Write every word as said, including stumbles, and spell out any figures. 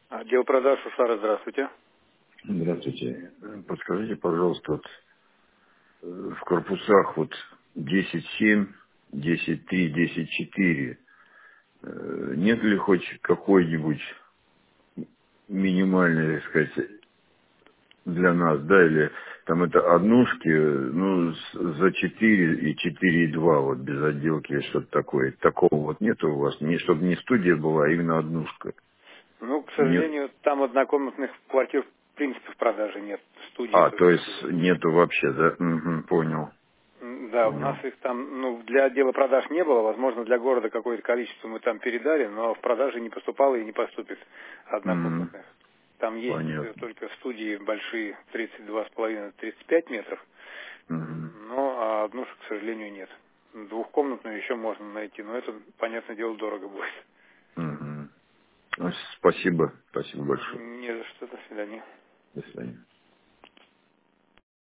Отдел продаж Ушара, здравствуйте. Здравствуйте. Подскажите, пожалуйста, вот э, в корпусах вот десять семь, десять три, десять четыре э, нет ли хоть какой-нибудь минимальной, так сказать, для нас, да, или там это однушки, э, ну, с- за четыре и четыре и два, вот без отделки или что-то такое. Такого вот нету у вас, не чтобы не студия была, а именно однушка. Ну, к Нет. сожалению, там однокомнатных квартир в принципе в продаже нет. Студии А, то только есть отдельно. нету вообще, да? Мгм, понял, М, Да, у нас понял. их там, ну, для отдела продаж не было. Возможно, для города какое-то количество мы там передали, но в продаже не поступало и не поступит М, однокомнатных. Там есть э, Понятно. только студии большие, тридцать два с половиной — тридцать пять метров, Мгм. но а однушек, к сожалению, нет. Двухкомнатную еще можно найти, но это, понятное дело, дорого будет. Мгм. Ну, спасибо. Спасибо большое. Не за что, до свидания. До свидания.